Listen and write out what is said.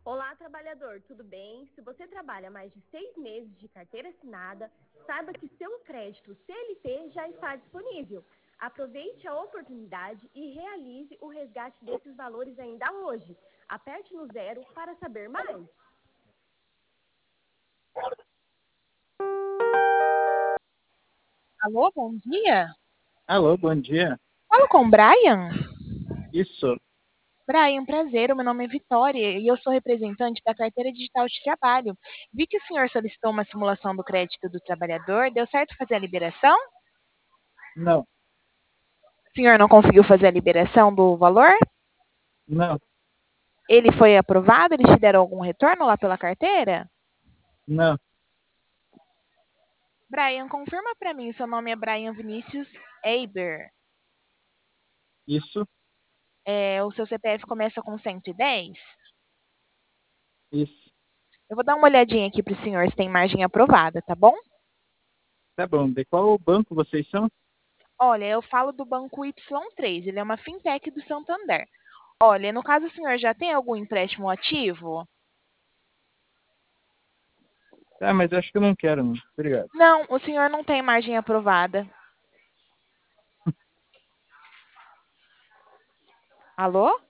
Olá, trabalhador, tudo bem? Se você trabalha mais de 6 meses de carteira assinada, saiba que seu crédito CLT já está disponível. Aproveite a oportunidade e realize o resgate desses valores ainda hoje. Aperte no 0 para saber mais. Alô, bom dia. Alô, bom dia. Falo com o Brian. Isso, Brian, prazer. O meu nome é Vitória e eu sou representante da Carteira Digital de Trabalho. Vi que o senhor solicitou uma simulação do crédito do trabalhador. Deu certo fazer a liberação? não, O senhor não conseguiu fazer a liberação do valor? não, Ele foi aprovado? Eles te deram algum retorno lá pela carteira? não, Brian, confirma para mim, seu nome é Brian Vinícius Eiber. isso, O seu CPF começa com 110? isso. Eu vou dar uma olhadinha aqui para o senhor se tem margem aprovada, tá bom? Tá bom, de qual banco vocês são? Olha, eu falo do Banco Y3, ele é uma fintech do Santander. Olha, no caso o senhor já tem algum empréstimo ativo? Ah, mas acho que eu não quero, não. Obrigado. Não, o senhor não tem margem aprovada. Alô?